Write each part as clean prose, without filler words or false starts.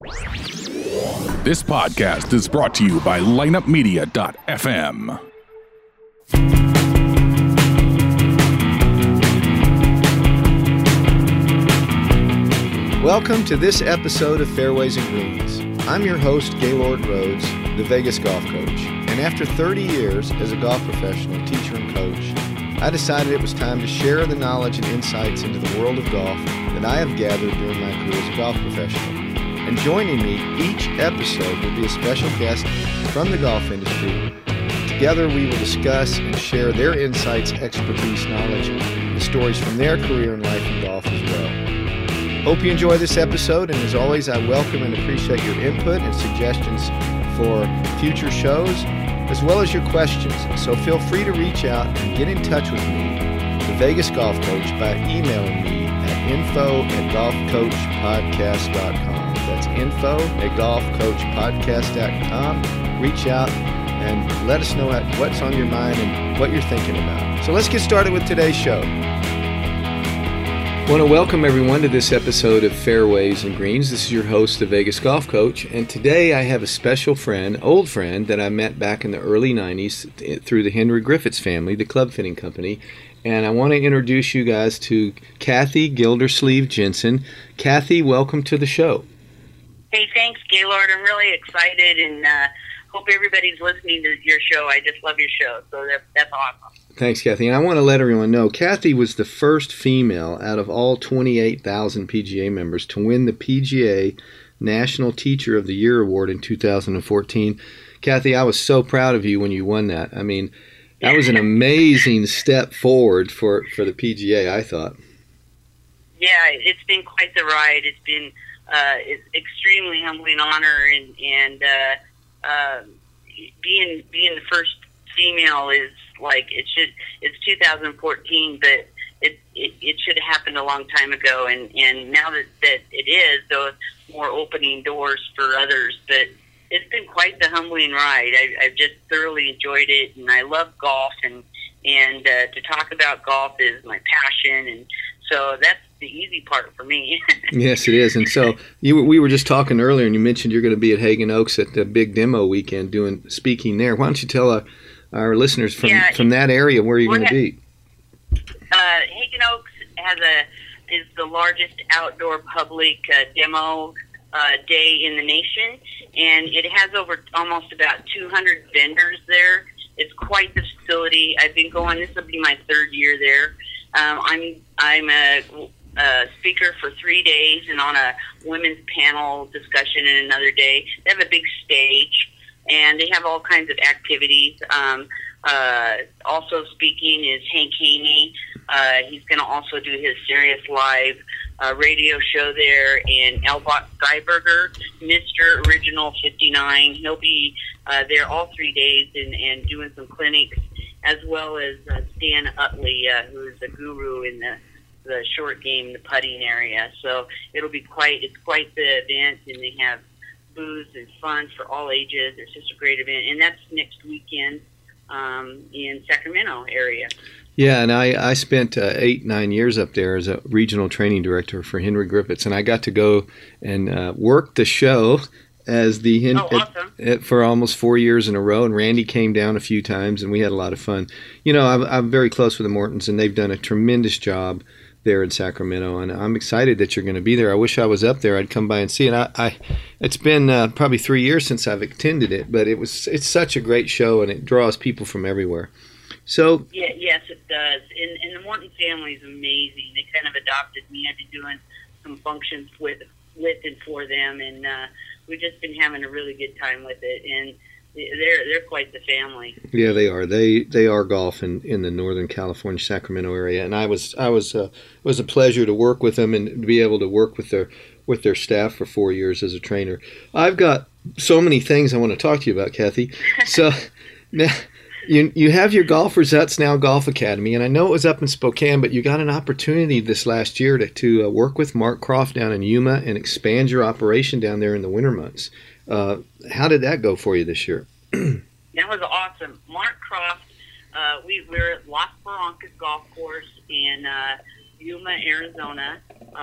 This podcast is brought to you by lineupmedia.fm. Welcome to this episode of Fairways and Greens. I'm your host, Gaylord Rhodes, the Vegas golf coach. And after 30 years as a golf professional, teacher, and coach, I decided it was time to share the knowledge and insights into the world of golf that I have gathered during my career as a golf professional. And joining me each episode will be a special guest from the golf industry. Together we will discuss and share their insights, expertise, knowledge, and stories from their career and life in golf as well. Hope you enjoy this episode, and as always, I welcome and appreciate your input and suggestions for future shows, as well as your questions. So feel free to reach out and get in touch with me, the Vegas Golf Coach, by emailing me at info@golfcoachpodcast.com. That's info@golfcoachpodcast.com. Reach out and let us know what's on your mind and what you're thinking about. So let's get started with today's show. I want to welcome everyone to this episode of Fairways and Greens. This is your host, the Vegas Golf Coach, and today I have a special friend, old friend, that I met back in the early 90s through the Henry Griffiths family, the club fitting company, and I want to introduce you guys to Kathy Gildersleeve Jensen. Kathy, welcome to the show. Hey, thanks, Gaylord. I'm really excited and hope everybody's listening to your show. I just love your show, so that's awesome. Thanks, Kathy. And I want to let everyone know, Kathy was the first female out of all 28,000 PGA members to win the PGA National Teacher of the Year Award in 2014. Kathy, I was so proud of you when you won that. I mean, that was an amazing step forward for the PGA, I thought. Yeah, it's been quite the ride. It's been it's extremely humbling honor, and being the first female is like it's 2014, but it should have happened a long time ago, and now that it is, though, it's more opening doors for others. But it's been quite the humbling ride. I've just thoroughly enjoyed it, and I love golf, and to talk about golf is my passion, and so that's the easy part for me. Yes, it is. And so we were just talking earlier, and you mentioned you're going to be at Hagen Oaks at the big demo weekend speaking there. Why don't you tell our listeners from that area where you're going to be? Hagen Oaks is the largest outdoor public demo day in the nation, and it has almost about 200 vendors there. It's quite the facility. I've been going. This will be my third year there. I'm a speaker for 3 days and on a women's panel discussion in another day. They have a big stage, and they have all kinds of activities. Also speaking is Hank Haney. He's going to also do his Sirius Live radio show there, and Elbot Skyberger, Mr. Original 59. He'll be there all 3 days and doing some clinics, as well as Stan Utley, who is a guru in the short game, the putting area. So it's quite the event, and they have booze and fun for all ages. It's just a great event, and that's next weekend in Sacramento area. Yeah, and I spent 8-9 years up there as a regional training director for Henry Griffiths, and I got to go and work the show as awesome. For almost 4 years in a row, and Randy came down a few times, and we had a lot of fun. You know, I'm very close with the Mortons, and they've done a tremendous job there in Sacramento, and I'm excited that you're going to be there. I wish I was up there. I'd come by and see it. It's been probably 3 years since I've attended it, but it's such a great show, and it draws people from everywhere. So yes, it does. And the Morton family is amazing. They kind of adopted me. I've been doing some functions with and for them, and we've just been having a really good time with it. And they're quite the family. Yeah, they are. They are golf in the Northern California, Sacramento area, and it was a pleasure to work with them and to be able to work with their staff for 4 years as a trainer. I've got so many things I want to talk to you about, Kathy. So now you have your Golfers That's Now Golf Academy, and I know it was up in Spokane, but you got an opportunity this last year to work with Mark Croft down in Yuma and expand your operation down there in the winter months. How did that go for you this year? That was awesome. Mark Croft, we're at Las Barrancas Golf Course, and Yuma, Arizona.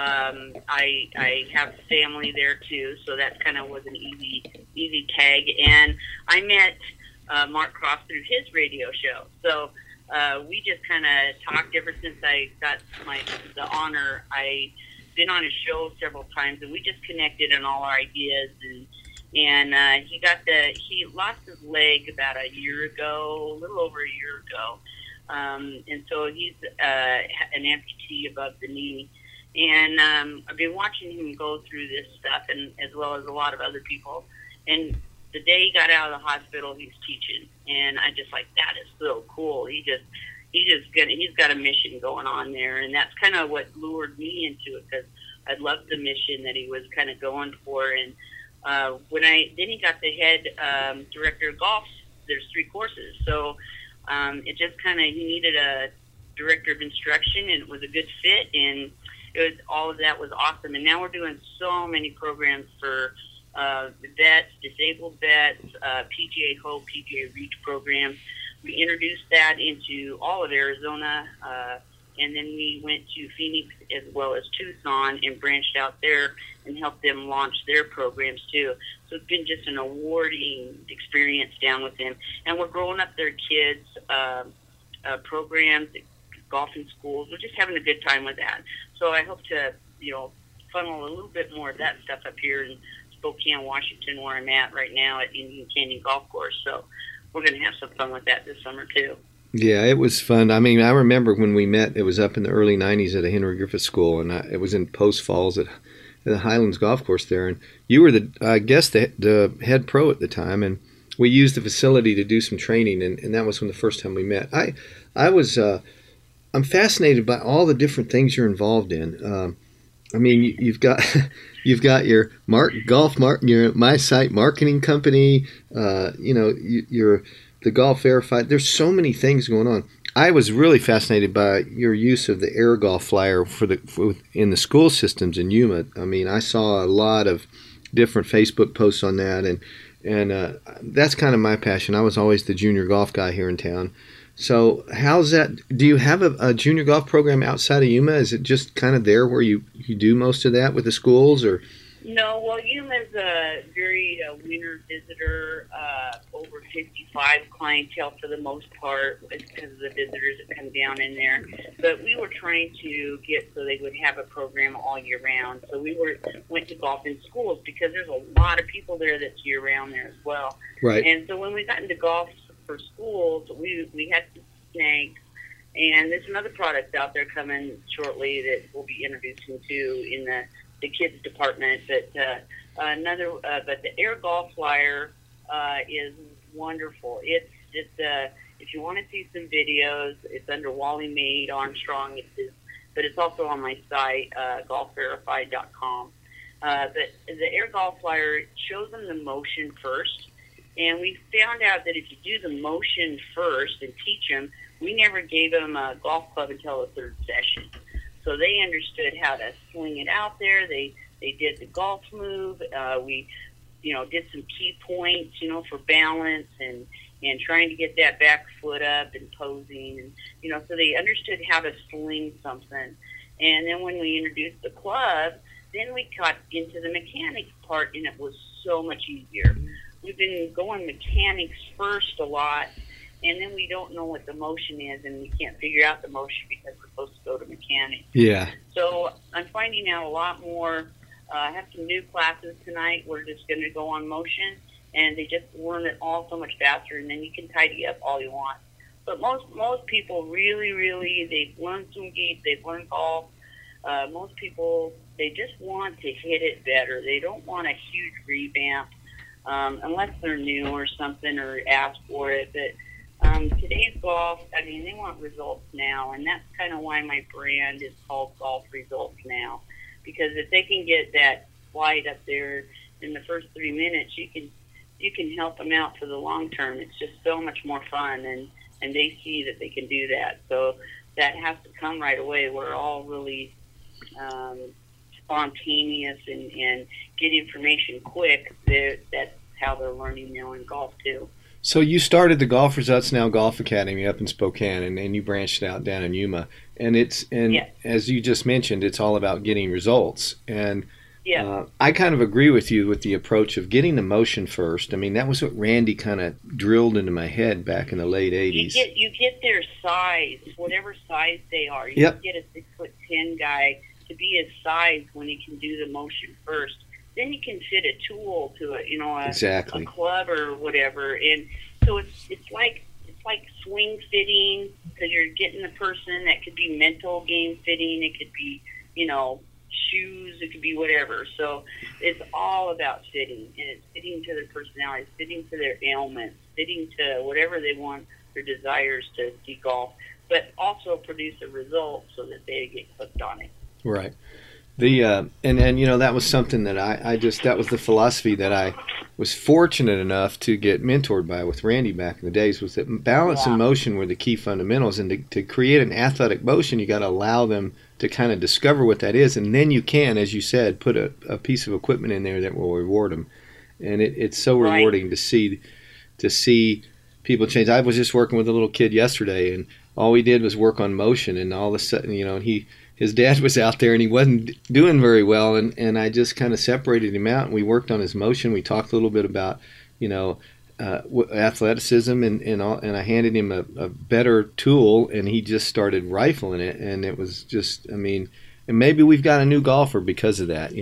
I have family there too, so that kind of was an easy tag. And I met Mark Cross through his radio show. So we just kind of talked ever since I got the honor. I've been on his show several times, and we just connected on all our ideas. And he lost his leg about a year ago, a little over a year ago. And so he's an amputee above the knee. And I've been watching him go through this stuff, and as well as a lot of other people. And the day he got out of the hospital, he's teaching, and I just like, that is so cool. He's got a mission going on there, and that's kind of what lured me into it, because I loved the mission that he was kind of going for. And then he got the head director of golf. There's 3 courses, so it just kind of, he needed a director of instruction, and it was a good fit, and all of that was awesome. And now we're doing so many programs for vets, disabled vets, PGA Hope, PGA Reach programs. We introduced that into all of Arizona, and then we went to Phoenix as well as Tucson and branched out there and helped them launch their programs too. So it's been just an awarding experience down with them. And we're growing up their kids' programs, golfing schools. We're just having a good time with that. So I hope to, funnel a little bit more of that stuff up here in Spokane, Washington, where I'm at right now at Indian Canyon Golf Course. So we're going to have some fun with that this summer too. Yeah, it was fun. I mean, I remember when we met, it was up in the early 90s at a Henry Griffith School, and it was in Post Falls at the Highlands Golf Course there. And you were the head pro at the time, and we used the facility to do some training, and that was when the first time we met. I'm fascinated by all the different things you're involved in. I mean, you've got your your My Site marketing company. You're the Golf Verified. There's so many things going on. I was really fascinated by your use of the Air Golf Flyer in the school systems in Yuma. I mean, I saw a lot of different Facebook posts on that, and that's kind of my passion. I was always the junior golf guy here in town. So how's that? Do you have a junior golf program outside of Yuma? Is it just kind of there where you do most of that with the schools, or? No, well, Yuma's a very winter visitor, over 55 clientele for the most part, because of the visitors that come down in there. But we were trying to get so they would have a program all year round. So we went to golf in schools, because there's a lot of people there that's year round there as well. Right. And so when we got into golf for schools, we had some snags. And there's another product out there coming shortly that we'll be introducing to in the kids department, but the Air Golf Flyer is wonderful. It's if you want to see some videos, it's under Wally Maid Armstrong. But it's also on my site, golfverified.com. But the Air Golf Flyer shows them the motion first, and we found out that if you do the motion first and teach them, we never gave them a golf club until the 3rd session. So they understood how to swing it out there. They did the golf move. We, did some key points, for balance and trying to get that back foot up and posing. And, so they understood how to swing something. And then when we introduced the club, then we got into the mechanics part, and it was so much easier. We've been going mechanics first a lot, and then we don't know what the motion is, and we can't figure out the motion because we're supposed to go to mechanics. Yeah. So I'm finding out a lot more. I have some new classes tonight. We're just going to go on motion, and they just learn it all so much faster, and then you can tidy up all you want. But most people really, they've learned some games, they've learned golf. Most people, they just want to hit it better. They don't want a huge revamp unless they're new or something or ask for it. But today's golf, they want results now, and that's kind of why my brand is called Golf Results Now. Because if they can get that flight up there in the first 3 minutes, you can help them out for the long term. It's just so much more fun, and they see that they can do that. So that has to come right away. We're all really spontaneous and get information quick. That's how they're learning now in golf too. So you started the Golf Results Now Golf Academy up in Spokane, and you branched out down in Yuma. And Yes. as you just mentioned, it's all about getting results. And Yes. I kind of agree with you with the approach of getting the motion first. I mean, that was what Randy kind of drilled into my head back in the late '80s. You get their size, whatever size they are. You Yep. can get a 6'10" guy to be his size when he can do the motion first. Then you can fit a tool to it, Exactly. a club or whatever. And so it's like swing fitting, because you're getting the person. That could be mental game fitting. It could be, shoes. It could be whatever. So it's all about fitting, and it's fitting to their personality, fitting to their ailments, fitting to whatever they want, their desires to see golf, but also produce a result so that they get hooked on it. Right. The and that was something that I just, that was the philosophy that I was fortunate enough to get mentored by with Randy back in the days, was that balance and motion were the key fundamentals, and to create an athletic motion, you got to allow them to kind of discover what that is, and then you can, as you said, put a piece of equipment in there that will reward them. And it's so rewarding to see people change. I was just working with a little kid yesterday, and all we did was work on motion, and all of a sudden, his dad was out there and he wasn't doing very well, and I just kind of separated him out, and we worked on his motion. We talked a little bit about athleticism, and I handed him a better tool, and he just started rifling it, and it was just, and maybe we've got a new golfer because of that.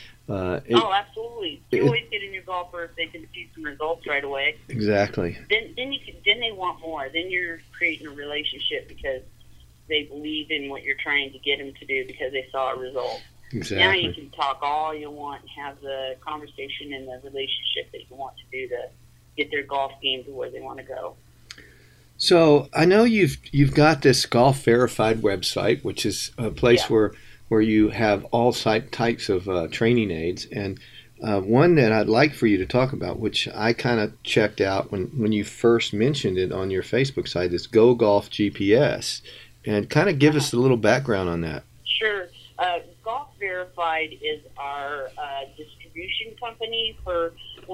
Absolutely. You always get a new golfer if they can see some results right away. Exactly. Then they want more. Then you're creating a relationship because they believe in what you're trying to get them to do because they saw a result. Exactly. Now you can talk all you want and have the conversation and the relationship that you want to do to get their golf game to where they want to go. So I know you've got this Golf Verified website, which is a place where you have all types of training aids, and one that I'd like for you to talk about, which I kind of checked out when you first mentioned it on your Facebook site, is Go Golf GPS. And kind of give us a little background on that. Sure. Golf Verified is our distribution company for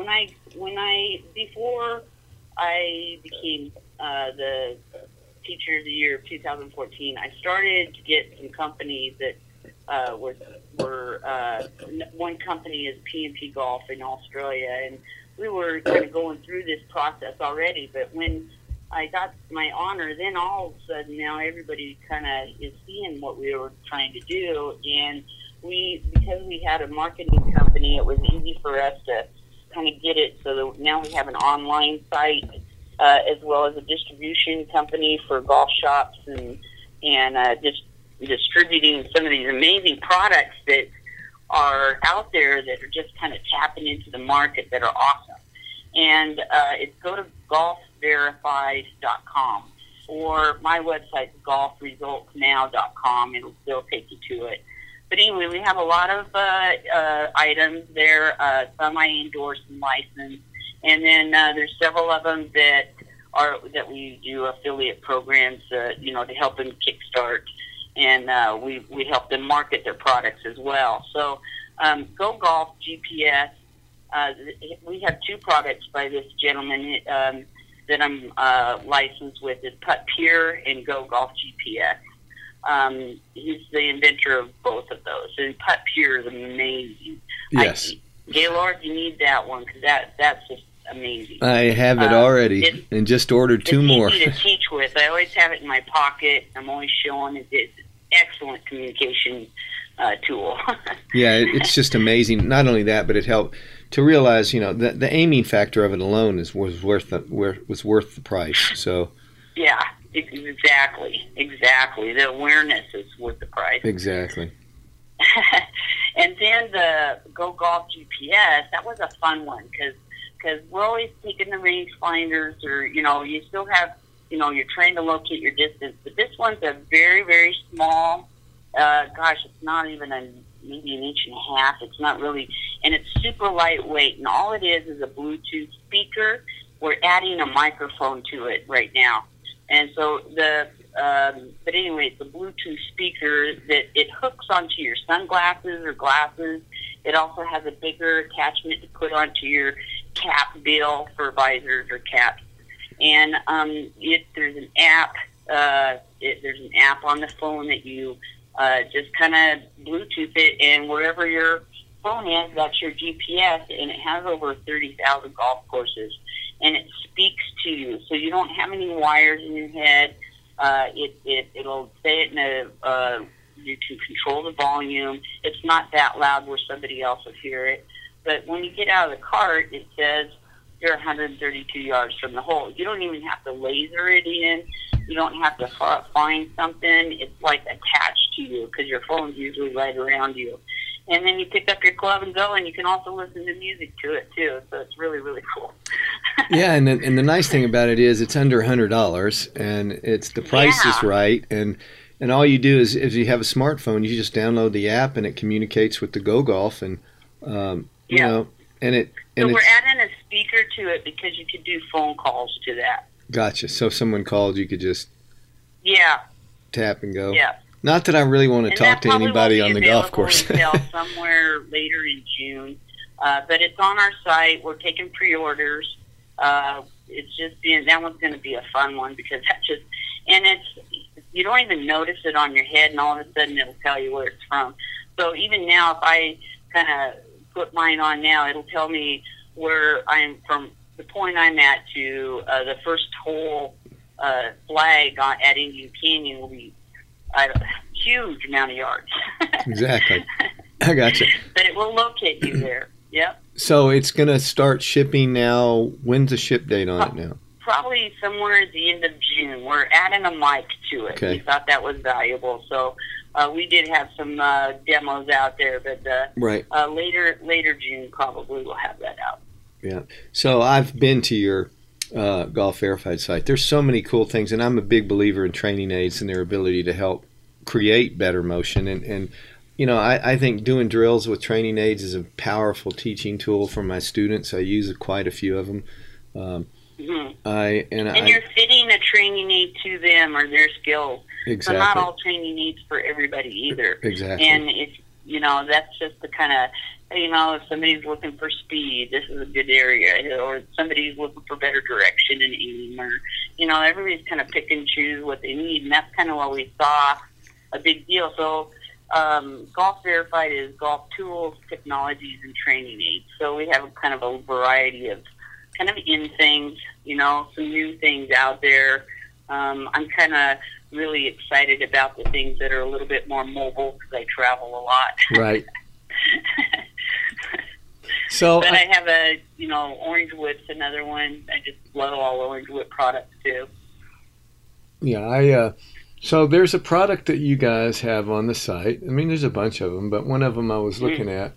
before I became the Teacher of the Year of 2014. I started to get some companies that were one company is P&P Golf in Australia, and we were kind of going through this process already. But when I got my honor, then all of a sudden now everybody kind of is seeing what we were trying to do, and because we had a marketing company, it was easy for us to kind of get it so that now we have an online site as well as a distribution company for golf shops and just distributing some of these amazing products that are out there that are just kind of tapping into the market that are awesome. And it's go to golfverified.com, or my website, golfresultsnow.com. It'll still take you to it. But anyway, we have a lot of items there. Some I endorse and license, and then there's several of them that we do affiliate programs, to help them kickstart, and we help them market their products as well. So Go Golf GPS. We have two products by this gentleman that I'm licensed with, is Putt Pure and Go Golf GPS. He's the inventor of both of those, and Putt Pure is amazing. Yes. Gaylord, you need that one because that's just amazing. I have it already and just ordered two more. It's easy to teach with. I always have it in my pocket. I'm always showing it. It's an excellent communication tool. Yeah, it's just amazing. Not only that, but it helped to realize, the aiming factor of it alone was worth the price. So. Yeah, exactly. The awareness is worth the price. Exactly. And then the Go Golf GPS, that was a fun one because we're always taking the range finders, or you still have you're trying to locate your distance, but this one's a very, very small. It's not even maybe an inch and a half. It's not really, and it's super lightweight, and all it is a Bluetooth speaker. We're adding a microphone to it right now, and so but anyway, it's a Bluetooth speaker that it hooks onto your sunglasses or glasses. It also has a bigger attachment to put onto your cap bill for visors or caps. And there's an app. There's an app on the phone that you just kind of Bluetooth it, and wherever your phone is, that's your GPS, and it has over 30,000 golf courses, and it speaks to you, so you don't have any wires in your head. It'll say it in you can control the volume. It's not that loud where somebody else will hear it, but when you get out of the cart, it says you're 132 yards from the hole. You don't even have to laser it in. You don't have to find something. It's like attached to you because your phone's usually right around you. And then you pick up your club and go, and you can also listen to music to it too. So it's really, really cool. Yeah, and the nice thing about it is it's under $100, and the price is right. And all you do is, if you have a smartphone, you just download the app, and it communicates with the Go Golf, and you know, and it. So we're adding a speaker to it because you could do phone calls to that. Gotcha. So if someone called, you could just tap and go. Yeah. Not that I really want to talk to anybody on the golf course. Until somewhere later in June, but it's on our site. We're taking pre-orders. It's just that one's going to be a fun one because you don't even notice it on your head, and all of a sudden it'll tell you where it's from. So even now, if I kind of put mine on now, it'll tell me where I'm from, the point I'm at to the first hole flag at Indian Canyon will be a huge amount of yards. Exactly. I gotcha. But it will locate you there. Yep. So it's going to start shipping now. When's the ship date on it now? Probably somewhere at the end of June. We're adding a mic to it. Okay. We thought that was valuable. So we did have some demos out there, but right. Later June probably we'll have that out. Yeah. So I've been to your Golf Verified site. There's so many cool things, and I'm a big believer in training aids and their ability to help create better motion. And you know, I think doing drills with training aids is a powerful teaching tool for my students. I use quite a few of them. And you're fitting a training aid to them or their skills. Exactly. So not all training aids for everybody either. Exactly. And it's, you know, that's just the kind of, you know, if somebody's looking for speed, this is a good area, or somebody's looking for better direction and aim, or, you know, everybody's kind of pick and choose what they need, and that's kind of what we saw a big deal. So Golf Verified is golf tools, technologies, and training aids. So we have kind of a variety of kind of in things, you know, some new things out there. I'm kind of really excited about the things that are a little bit more mobile because I travel a lot. Right. So, but I have Orange Whip's another one. I just love all Orange Whip products too. Yeah, so there's a product that you guys have on the site. I mean, there's a bunch of them, but one of them I was looking at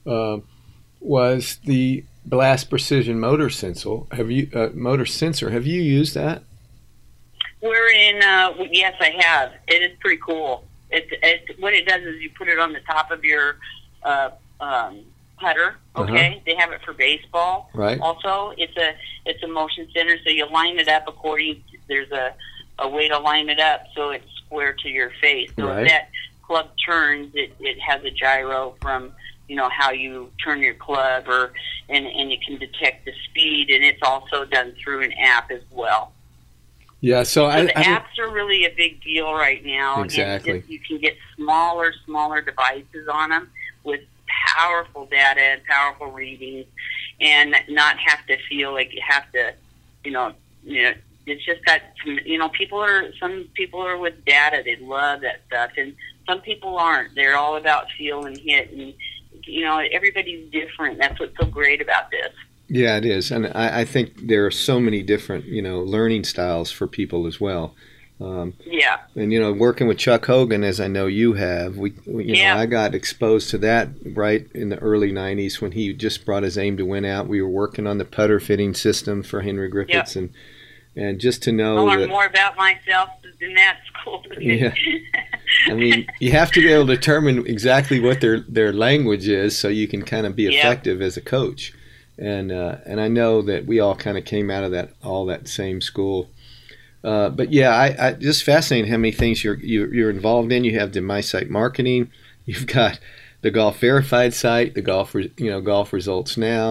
was the Blast Precision motor sensor. Have you used that? We're in. Yes, I have. It is pretty cool. What it does is you put it on the top of your putter. Okay, They have it for baseball. Right. Also, it's a motion center, so you line it up according. There's a way to line it up so it's square to your face. So right. If that club turns, it has a gyro from, you know, how you turn your club, and you can detect the speed, and it's also done through an app as well. Yeah, so the apps are really a big deal right now. Exactly. You can get smaller devices on them with powerful data and powerful readings, and not have to feel like you have to, you know, it's just got some, you know, some people are with data. They love that stuff, and some people aren't. They're all about feel and hit, and, you know, everybody's different. That's what's so great about this. Yeah, it is, and I think there are so many different, you know, learning styles for people as well. Yeah. And, you know, working with Chuck Hogan, as I know you have, I got exposed to that right in the early 90s when he just brought his Aim to Win out. We were working on the putter fitting system for Henry Griffiths, and just to know I learned more about myself in that school. Yeah. I mean, you have to be able to determine exactly what their language is so you can kind of be effective as a coach. And I know that we all kind of came out of that same school. But yeah, I just fascinating how many things you're involved in. You have the My Site marketing, you've got the Golf Verified site, the Golf Results Now,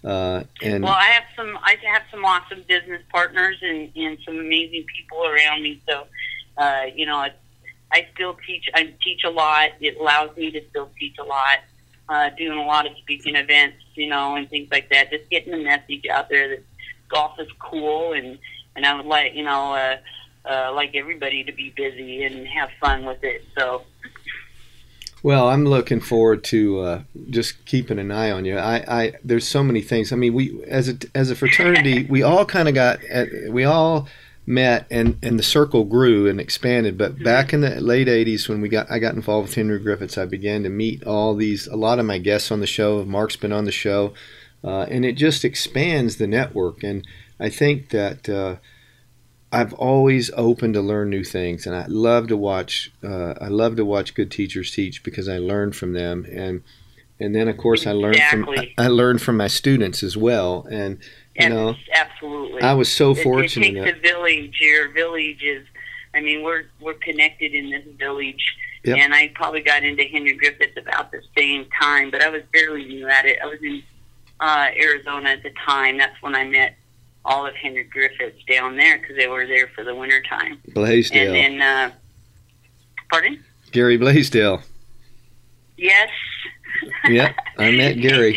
And well, I have some awesome business partners and some amazing people around me. So, you know, I still teach. I teach a lot. It allows me to still teach a lot. Doing a lot of speaking events, you know, and things like that. Just getting the message out there that golf is cool, and I would like, you know, like everybody to be busy and have fun with it. So. Well, I'm looking forward to just keeping an eye on you. There's so many things. I mean, we as a fraternity, we all kind of we all met and the circle grew and expanded. But back in the late '80s, when I got involved with Henry Griffiths, I began to meet a lot of my guests on the show. Mark's been on the show, and it just expands the network. And I think that I've always open to learn new things, and I love to watch good teachers teach because I learn from them, and then of course I learn from my students as well. And you know, absolutely, I was so fortunate. It takes a village. Your village is, I mean, we're connected in this village. Yep. And I probably got into Henry Griffiths about the same time, but I was barely new at it. I was in Arizona at the time. That's when I met all of Henry Griffiths down there because they were there for the winter time. Blaisdell. And then, pardon? Gary Blaisdell. Yes. Yeah, I met Gary.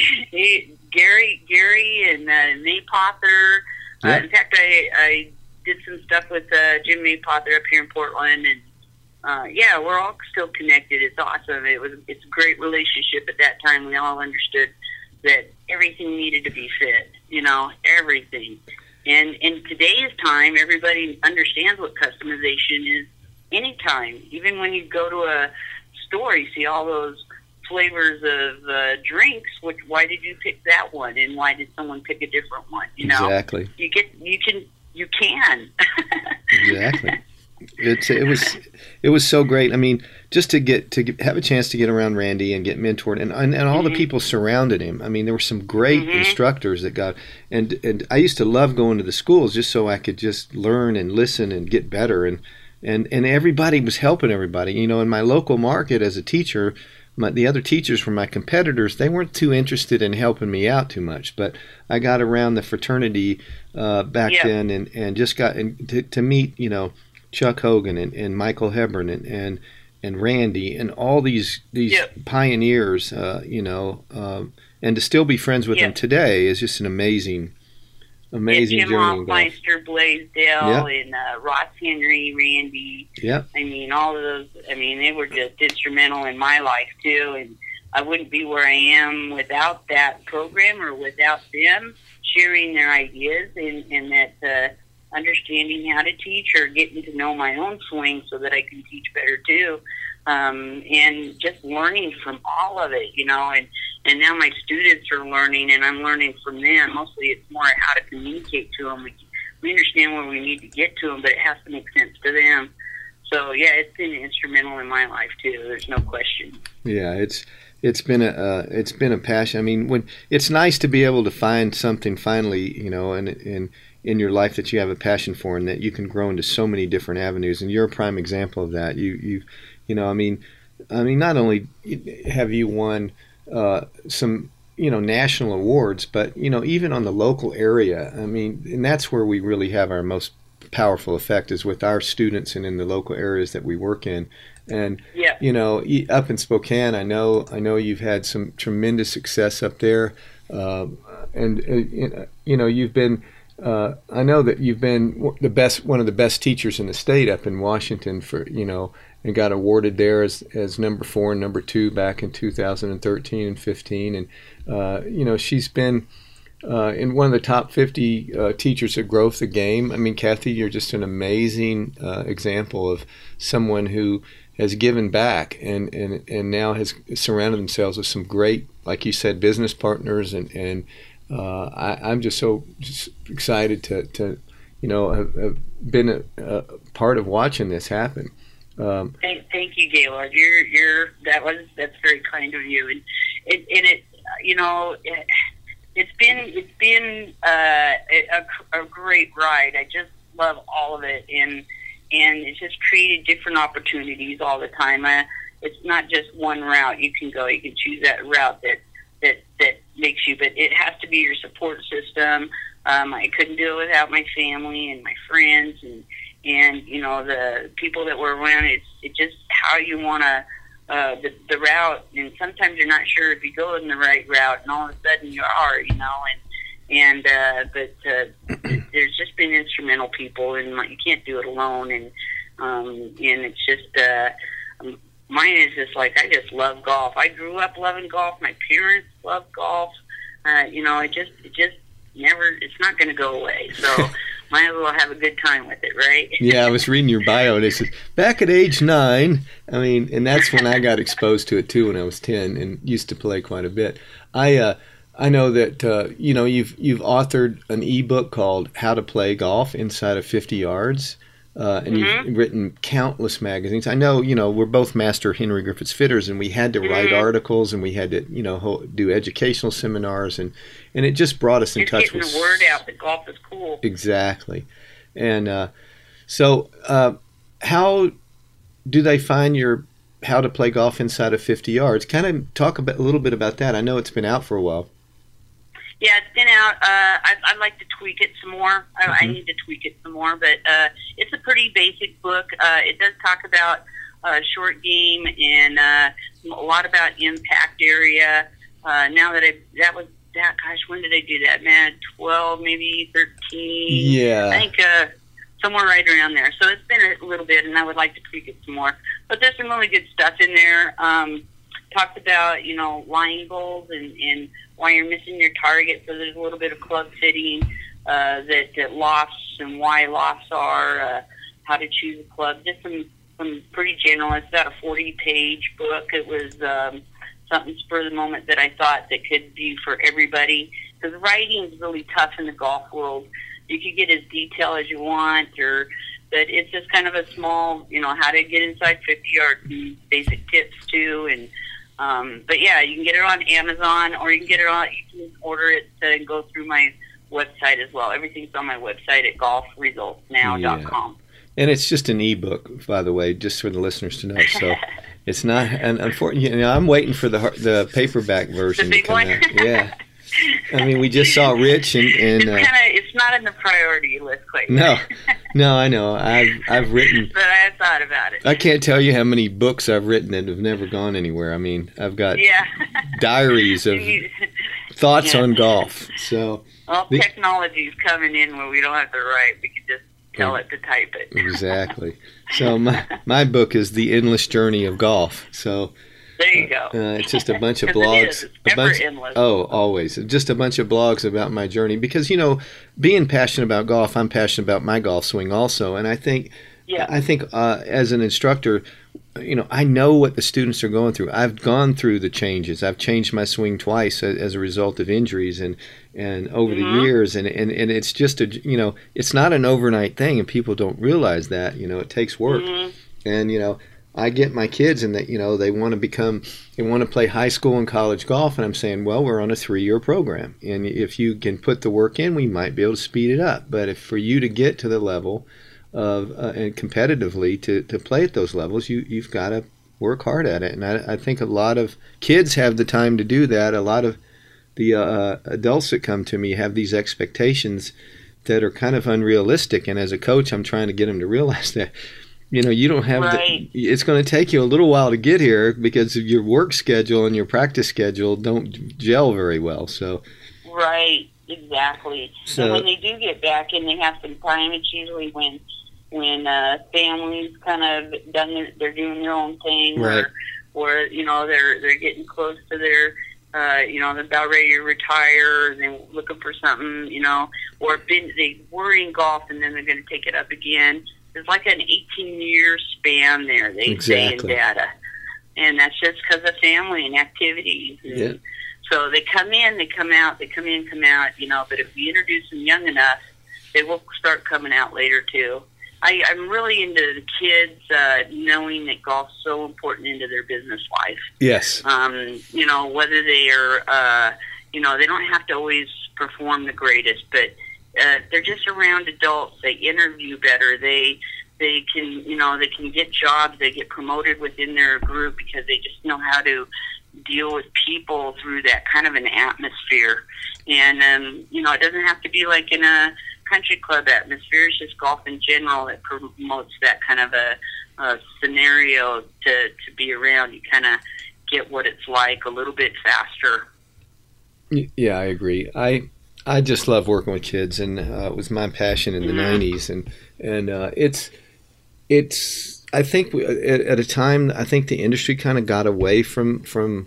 Gary and Maypother. Yep. In fact, I did some stuff with Jim Maypother up here in Portland, and yeah, we're all still connected. It's awesome. It's a great relationship at that time. We all understood that everything needed to be fit, you know, everything. And in today's time, everybody understands what customization is anytime. Even when you go to a store, you see all those flavors of drinks. Why did you pick that one? And why did someone pick a different one? You know, exactly. You can. Exactly. It was so great. I mean, just to have a chance to get around Randy and get mentored, and all the people surrounded him. I mean, there were some great instructors that got, and I used to love going to the schools just so I could just learn and listen and get better, and everybody was helping everybody. You know, in my local market as a teacher, the other teachers were my competitors. They weren't too interested in helping me out too much, but I got around the fraternity back then, and just got to meet, you know, Chuck Hogan and Michael Hebron and Randy and all these pioneers, you know, and to still be friends with them today is just an amazing Jim journey. Hoffmeister, Blaisdell, and Ross Henry, Randy. Yeah. I mean, all of those, I mean, they were just instrumental in my life, too. And I wouldn't be where I am without that program or without them sharing their ideas and that understanding how to teach or getting to know my own swing so that I can teach better, too. And just learning from all of it, you know, and now my students are learning and I'm learning from them. Mostly it's more how to communicate to them. We understand where we need to get to them, but it has to make sense to them. So yeah, it's been instrumental in my life too. There's no question. Yeah, it's been a passion. I mean, when it's nice to be able to find something finally, you know, in your life that you have a passion for and that you can grow into so many different avenues. And you're a prime example of that. You know, I mean, not only have you won some, you know, national awards, but, you know, even on the local area, I mean, and that's where we really have our most powerful effect is with our students and in the local areas that we work in. And, you know, up in Spokane, I know you've had some tremendous success up there. And you know, you've been, I know that you've been one of the best teachers in the state up in Washington for, you know, and got awarded there as number 4 and number 2 back in 2013 and 15. And, you know, she's been in one of the top 50 teachers that growth the game. I mean, Kathy, you're just an amazing example of someone who has given back and now has surrounded themselves with some great, like you said, business partners. And I'm just excited to you know, have been a part of watching this happen. Thank you, Gaylord. That's very kind of you, and it you know it's been a great ride. I just love all of it, and it's just created different opportunities all the time. It's not just one route you can go. You can choose that route that makes you, but it has to be your support system. I couldn't do it without my family and my friends and you know, the people that were around. It's just how you want to, the route, and sometimes you're not sure if you go in the right route, and all of a sudden you are, you know, but there's just been instrumental people, and you can't do it alone, and it's just, mine is just like, I just love golf. I grew up loving golf. My parents love golf. You know, it just never, it's not going to go away. So might as well have a good time with it, right? Yeah, I was reading your bio, and it says, back at age 9, I mean, and that's when I got exposed to it too, when I was 10, and used to play quite a bit. I know that, you know, you've authored an ebook called How to Play Golf Inside of 50 Yards. And you've written countless magazines. I know, you know, we're both master Henry Griffiths fitters, and we had to write articles, and we had to, you know, do educational seminars, and it just brought us in touch with getting the word out that golf is cool. Exactly. And so how do they find your How to Play Golf Inside of 50 Yards? Kind of talk a little bit about that. I know it's been out for a while. Yeah, it's been out. I'd like to tweak it some more. I need to tweak it some more, but it's a pretty basic book. It does talk about short game and a lot about impact area. Now that gosh, when did I do that, man? 12, maybe 13. Yeah. I think somewhere right around there. So it's been a little bit, and I would like to tweak it some more. But there's some really good stuff in there. Talked about, you know, line goals and why you're missing your target. So there's a little bit of club fitting, that lofts and why lofts are, how to choose a club. Just some pretty general. It's about a 40-page book. It was something spur of the moment that I thought that could be for everybody. Because writing is really tough in the golf world. You could get as detailed as you want, but it's just kind of a small, you know, how to get inside 50 yards and basic tips too. And but yeah, you can get it on Amazon, or you can order it and go through my website as well. Everything's on my website at golfresultsnow.com. And it's just an ebook, by the way, just for the listeners to know. So it's not, and unfortunately, you know, I'm waiting for the paperback version to come out. Yeah. I mean, we just saw Rich, and it's not in the priority list quite yet. No, I know. I've written, but I have thought about it. I can't tell you how many books I've written that have never gone anywhere. I mean, I've got diaries of thoughts on golf. So technology is coming in where we don't have to write; we can just tell it to type it. Exactly. So my book is The Endless Journey of Golf. So. There you go. It's just a bunch of blogs. It's never endless. Oh, always. Just a bunch of blogs about my journey. Because, you know, being passionate about golf, I'm passionate about my golf swing also. And I think, as an instructor, you know, I know what the students are going through. I've gone through the changes. I've changed my swing twice as a result of injuries and over the years. And it's just you know, it's not an overnight thing, and people don't realize that. You know, it takes work. And, you know, I get my kids and that, you know, they want to play high school and college golf, and I'm saying, well, we're on a 3-year program, and if you can put the work in, we might be able to speed it up. But if for you to get to the level of and competitively to play at those levels, you've got to work hard at it. And I think a lot of kids have the time to do that. A lot of the adults that come to me have these expectations that are kind of unrealistic, and as a coach, I'm trying to get them to realize that. You know, you don't have it's going to take you a little while to get here because of your work schedule and your practice schedule don't gel very well. So, right, exactly. So, and when they do get back and they have some time, it's usually when families kind of they're doing their own thing, right. or you know they're getting close to their you know, they're about ready to retire, and they're looking for something, you know, or they were in golf and then they're going to take it up again. There's like an 18-year span there, they say in data. And that's just because of family and activities. And so they come in, they come out, they come in, come out, you know, but if we introduce them young enough, they will start coming out later too. I'm really into the kids knowing that golf's so important into their business life. Yes. You know, whether they are, you know, they don't have to always perform the greatest, but they're just around adults. They interview better. They can, you know, they can get jobs. They get promoted within their group because they just know how to deal with people through that kind of an atmosphere. And, it doesn't have to be like in a country club atmosphere. It's just golf in general that promotes that kind of a scenario to be around. You kind of get what it's like a little bit faster. Yeah, I agree. I just love working with kids, and it was my passion in the '90s, and it's. I think at a time, I think the industry kind of got away from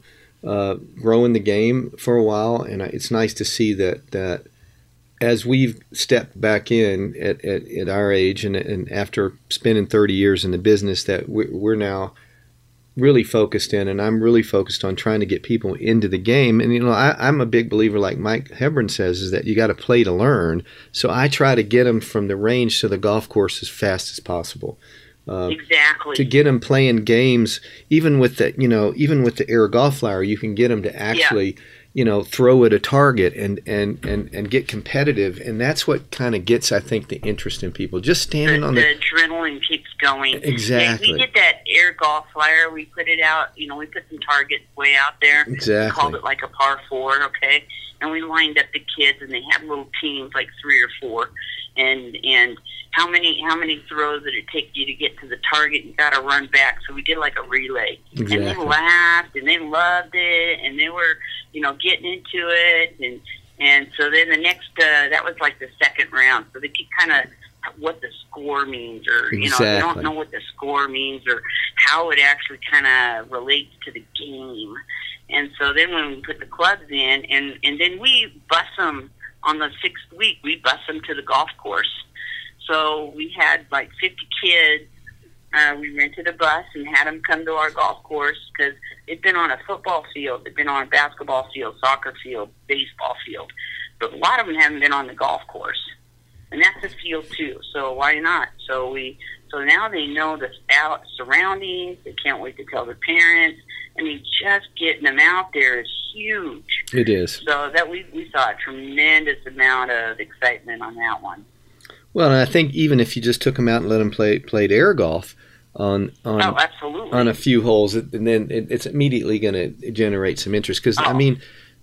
growing the game for a while, and it's nice to see that as we've stepped back in at our age, and after spending 30 years in the business, that we're now really focused in, and I'm really focused on trying to get people into the game. And I'm a big believer, like Mike Hebron says, is that you got to play to learn. So I try to get them from the range to the golf course as fast as possible. Exactly. To get them playing games, even with the air golf flower, you can get them to actually, throw at a target and get competitive, and that's what kind of gets, I think, the interest in people. Just standing on the adrenaline keeps going. Exactly. Yeah, we did that air golf flyer. We put it out. We put some targets way out there. Exactly. We called it like a par 4, okay? And we lined up the kids, and they had little teams, like 3 or 4, and how many throws did it take you to get to the target? You got to run back. So we did like a relay. Exactly. And they laughed, and they loved it, and they were, getting into it. And so then the next, that was like the second round. So they get kind of what the score means, or, Exactly. They don't know what the score means or how it actually kind of relates to the game. And so then when we put the clubs in, and then we bus them on the 6th week, we bus them to the golf course. So we had like 50 kids. We rented a bus and had them come to our golf course, because they've been on a football field, they've been on a basketball field, soccer field, baseball field. But a lot of them haven't been on the golf course. And that's a field too, so why not? So now they know the surroundings. They can't wait to tell their parents. I mean, just getting them out there is huge. It is. So that we saw a tremendous amount of excitement on that one. Well, and I think even if you just took them out and let them play air golf on absolutely. On a few holes, and then it's immediately going to generate some interest. Because I mean,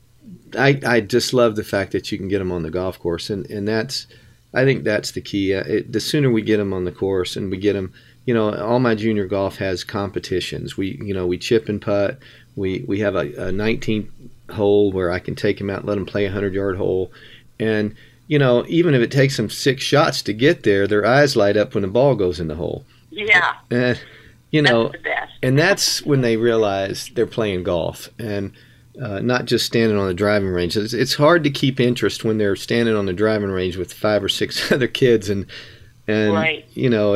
I just love the fact that you can get them on the golf course, and I think that's the key. The sooner we get them on the course, and we get them, all my junior golf has competitions. We chip and putt. We have a 19th hole where I can take them out and let them play a 100-yard hole, and even if it takes them 6 shots to get there, their eyes light up when the ball goes in the hole. Yeah. And, that's the best. And that's when they realize they're playing golf, and not just standing on the driving range. It's hard to keep interest when they're standing on the driving range with 5 or 6 other kids, and right.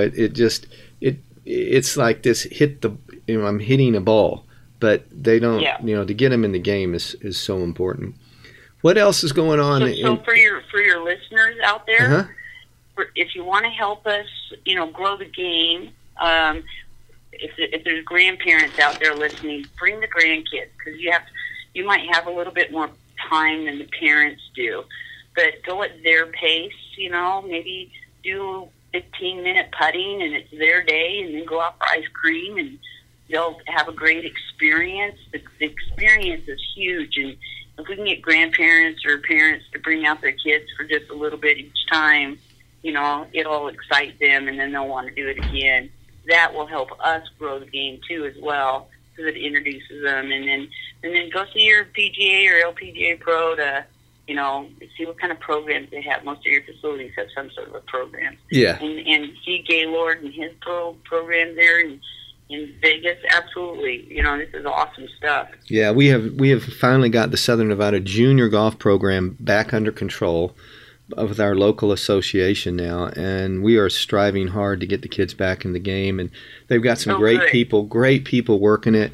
It's like this I'm hitting a ball, but they don't. Yeah. To get them in the game is so important. What else is going on? So for your listeners out there, Uh-huh. If you want to help us, grow the game, if there's grandparents out there listening, bring the grandkids, because you might have a little bit more time than the parents do, but go at their pace. Maybe do 15-minute putting, and it's their day, and then go out for ice cream, and they'll have a great experience. The experience is huge, and if we can get grandparents or parents to bring out their kids for just a little bit each time, it'll excite them, and then they'll want to do it again. That will help us grow the game too, as well, because it introduces them. And then go see your PGA or LPGA pro to, see what kind of programs they have. Most of your facilities have some sort of a program. Yeah. And see Gaylord and his program there in Vegas. Absolutely. This is awesome stuff. Yeah, we have finally got the Southern Nevada Junior Golf Program back under control with our local association now, and we are striving hard to get the kids back in the game, and they've got some great people working it.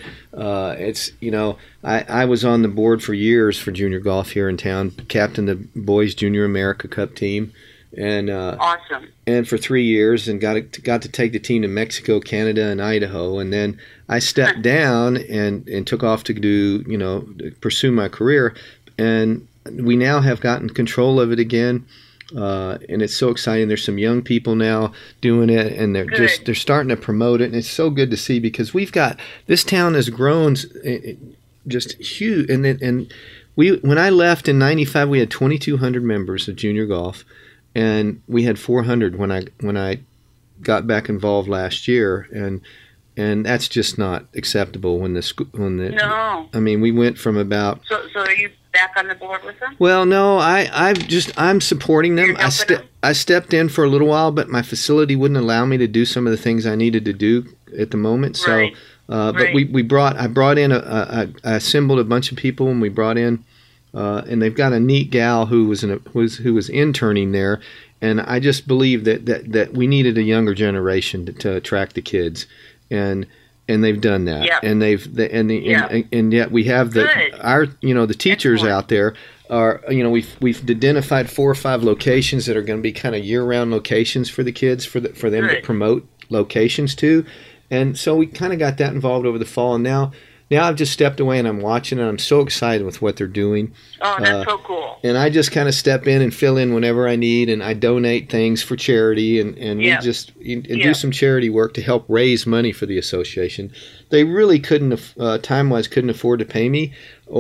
I was on the board for years for junior golf here in town, captained the Boys Junior America Cup team, and awesome. And for 3 years, and got to take the team to Mexico, Canada, and Idaho, and then I stepped down and took off to to pursue my career, and we now have gotten control of it again, and it's so exciting. There's some young people now doing it, and they're starting to promote it, and it's so good to see, because this town has grown just huge. And when I left in '95, we had 2,200 members of junior golf, and we had 400 when I got back involved last year, and that's just not acceptable. No. I mean, we went from about. So are you back on the board with them? Well, no, I'm supporting them. I stepped in for a little while, but my facility wouldn't allow me to do some of the things I needed to do at the moment. So, right. But I brought in I assembled a bunch of people, and we brought in, and they've got a neat gal who was interning there, and I just believe that we needed a younger generation to attract the kids, and they've done that. Yeah. And and yet we have the teachers Excellent. out there are, we've identified 4 or 5 locations that are going to be kind of year-round locations for the kids for them to promote locations to. And so we kind of got that involved over the fall, and now I've just stepped away and I'm watching, and I'm so excited with what they're doing. Oh, that's so cool. And I just kind of step in and fill in whenever I need, and I donate things for charity, and we just do some charity work to help raise money for the association. They really couldn't, time-wise, couldn't afford to pay me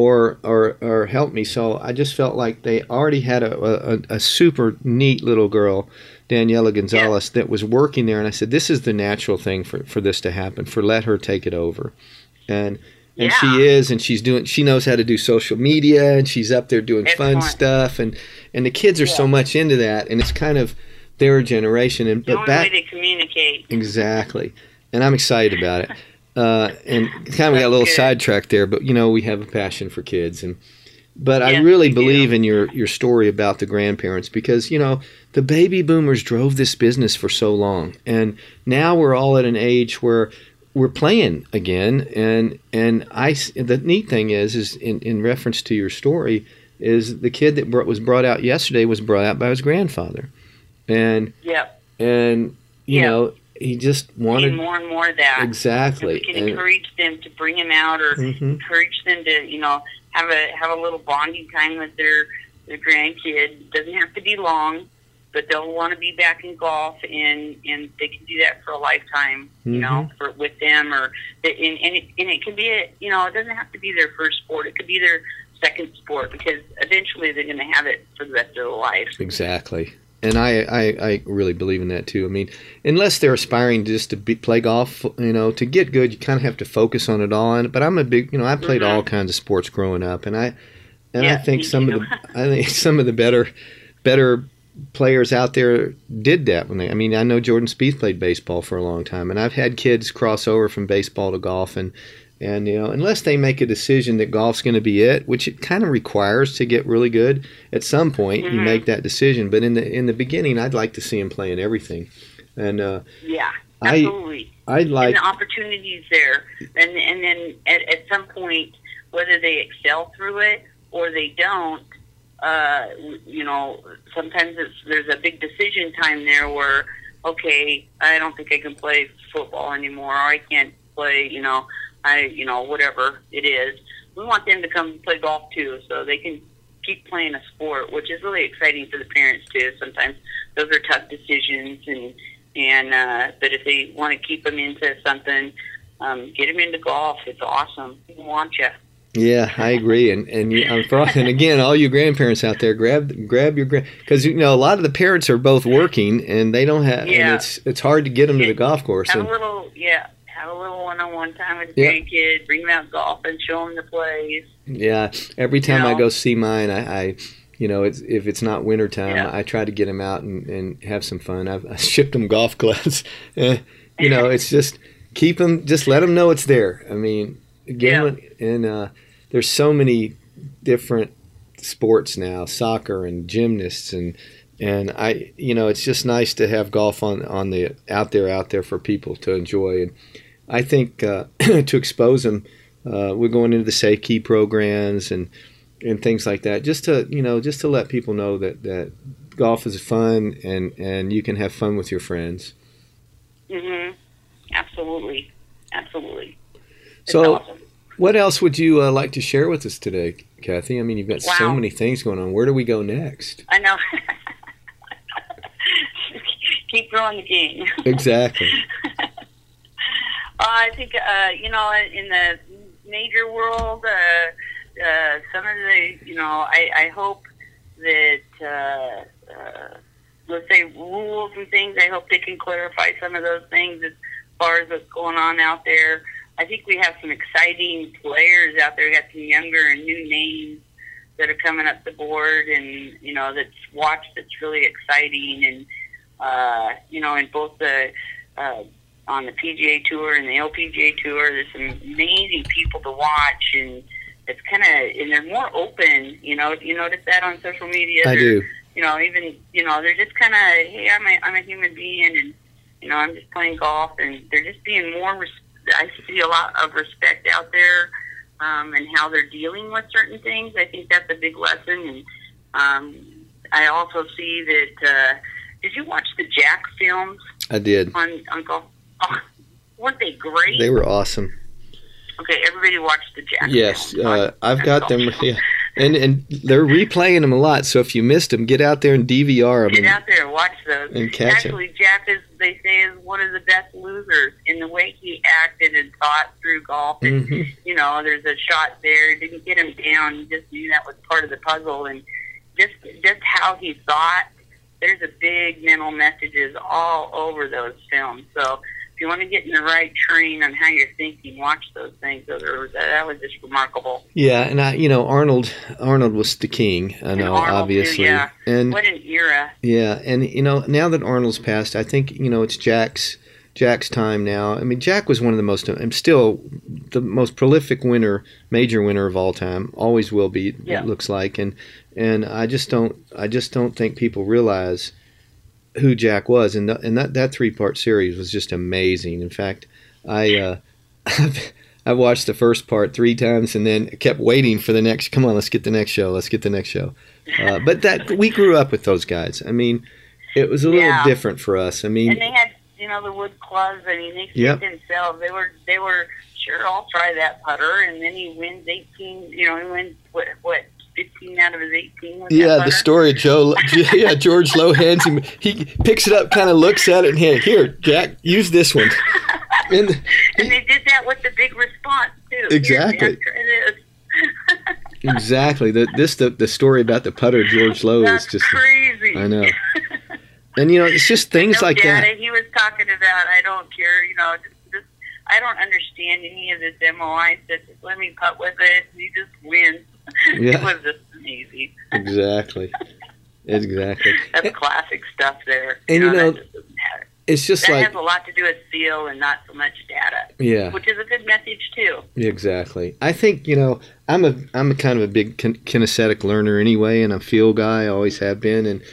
or help me, so I just felt like they already had a super neat little girl, Daniela Gonzalez, that was working there, and I said, this is the natural thing for this to happen, let her take it over. And she is, and she knows how to do social media, and she's up there doing fun stuff, and the kids are so much into that, and it's kind of their generation. And the only way to communicate. Exactly, and I'm excited about it. And kind of got a little sidetracked there, but we have a passion for kids, but I really believe in your story about the grandparents, because the baby boomers drove this business for so long, and now we're all at an age where we're playing again, and the neat thing is in reference to your story, is the kid that was brought out yesterday was brought out by his grandfather, and he just wanted more and more of that. Exactly. If we can encourage them to bring him out, or encourage them to have a little bonding time with their grandkid. It doesn't have to be long, but they'll want to be back in golf, and they can do that for a lifetime, with them, and it can be it doesn't have to be their first sport. It could be their second sport, because eventually they're going to have it for the rest of their life. Exactly. And I really believe in that too. I mean, unless they're aspiring just to play golf, to get good, you kind of have to focus on it all. But I'm a big, I played all kinds of sports growing up, and I think some of the better players out there did that I know Jordan Spieth played baseball for a long time, and I've had kids cross over from baseball to golf, and unless they make a decision that golf's going to be it, which it kind of requires to get really good, at some point you make that decision. But in the beginning, I'd like to see them playing everything, and absolutely. I'd like, and the opportunities there, and then at some point, whether they excel through it or they don't. Sometimes there's a big decision time there where, okay, I don't think I can play football anymore, or I can't play, whatever it is. We want them to come play golf too, so they can keep playing a sport, which is really exciting for the parents too. Sometimes those are tough decisions, but if they want to keep them into something, get them into golf. It's awesome. We want you. Yeah, I agree, and again, all you grandparents out there, grab your because a lot of the parents are both working, and they don't have, and it's hard to get them to the golf course. Have a little one-on-one time with the grandkid, bring them out golf and show them the plays. Yeah, every time I go see mine, I if it's not wintertime, I try to get them out and have some fun. I shipped them golf gloves. It's just keep them, just let them know it's there. I mean, again, and there's so many different sports now, soccer and gymnasts, and it's just nice to have golf on the out there for people to enjoy. And I think to expose them, we're going into the Safe Key programs and things like that, just to let people know that golf is fun, and you can have fun with your friends. Absolutely. It's so awesome. What else would you like to share with us today, Kathy? I mean, you've got so many things going on. Where do we go next? I know. Keep growing the game. Exactly. I think, in the major world, some of the, I hope that, let's say, rules and things, I hope they can clarify some of those things as far as what's going on out there. I think we have some exciting players out there. We got some younger and new names that are coming up the board, and that's really exciting. And in both the on the PGA Tour and the LPGA Tour, there's some amazing people to watch, and it's and they're more open. You notice that on social media? I do. They're just kind of, hey, I'm a human being, and I'm just playing golf, and they're just being more. I see a lot of respect out there, and how they're dealing with certain things. I think that's a big lesson, and I also see that. Did you watch the Jack films? I did. On golf, weren't they great? They were awesome. Okay, everybody watched the Jack. Yes, films I've got them. Yeah. And they're replaying them a lot. So if you missed them, get out there and DVR them. Get out there and watch those. And catch Actually, Jack they say, is one of the best losers in the way he acted and thought through golf. And, there's a shot there. Didn't get him down. He just knew that was part of the puzzle. And just how he thought, there's a big mental messages all over those films. So if you want to get in the right train on how you're thinking, watch those things. That was just remarkable. Yeah, and Arnold was the king. I know, obviously. Too, yeah. And what an era. Yeah, and now that Arnold's passed, I think it's Jack's time now. I mean, Jack was one of the most, still the most prolific major winner of all time. Always will be. Yeah. It looks like, and I just don't think people realize who Jack was, and that 3-part series was just amazing. In fact, I watched the first part 3 times and then kept waiting for the next. Come on, let's get the next show. But that we grew up with those guys. I mean, it was a little different for us. I mean, and they had the wood clubs. I mean, they fit themselves. They were sure. I'll try that putter, and then he wins 18. He wins what 15 out of his 18. Yeah, the story of George Lohans. He picks it up, kind of looks at it, and here, Jack, use this one. And they did that with the big response too. Exactly. Exactly. The story about the putter, George Lowe, is just crazy. I know. And it's just things like that. He was talking about, I don't care, just I don't understand any of this MOI stuff. Just let me putt with it. And he just wins. Yeah. It was just amazing. Exactly. That's classic stuff there. And that just doesn't matter. It's just that has a lot to do with feel and not so much data. Yeah. Which is a good message too. Exactly. I think I'm a kind of a big kinesthetic learner anyway, and I'm a feel guy. I always have been, and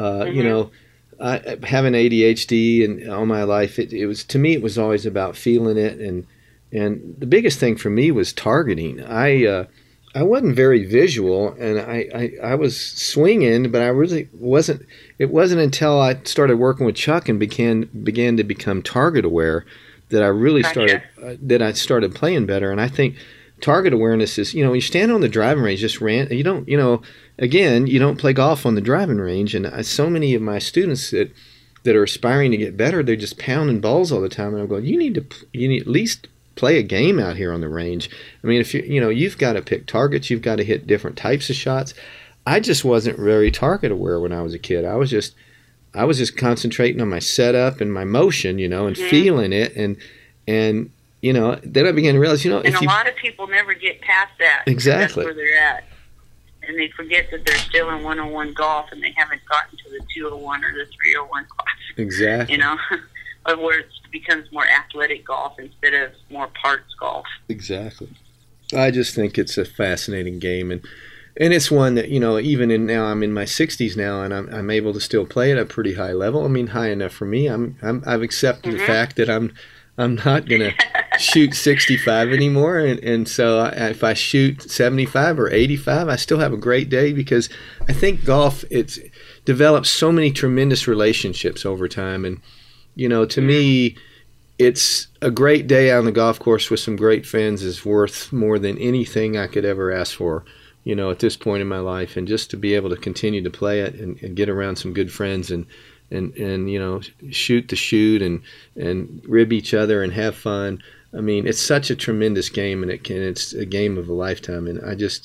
I having ADHD and all my life, it was, to me, it was always about feeling it, and the biggest thing for me was targeting. I wasn't very visual, and I was swinging, but I really wasn't. It wasn't until I started working with Chuck and began to become target aware that I really started playing better. And I think target awareness is, you stand on the driving range, you don't, again, you don't play golf on the driving range. And so many of my students that are aspiring to get better, they're just pounding balls all the time. And I'm going, you need at least play a game out here on the range. I mean, if you've got to pick targets, you've got to hit different types of shots. I just wasn't very target aware when I was a kid. I was just concentrating on my setup and my motion, and feeling it, and then I began to realize, and a lot of people never get past that. Exactly. That's where they're at. And they forget that they're still in 101 golf and they haven't gotten to the 201 or the 301 class. Exactly. Where it becomes more athletic golf instead of more parts golf. Exactly. I just think it's a fascinating game, and it's one that, even now I'm in my 60s now, and I'm able to still play at a pretty high level. I mean, high enough for me. I've accepted the fact that I'm not gonna shoot 65 anymore, and so if I shoot 75 or 85, I still have a great day, because I think golf, it's developed so many tremendous relationships over time, and to me, it's a great day on the golf course with some great friends is worth more than anything I could ever ask for, at this point in my life. And just to be able to continue to play it and get around some good friends and shoot the shoot and rib each other and have fun. I mean, it's such a tremendous game, and it's a game of a lifetime. And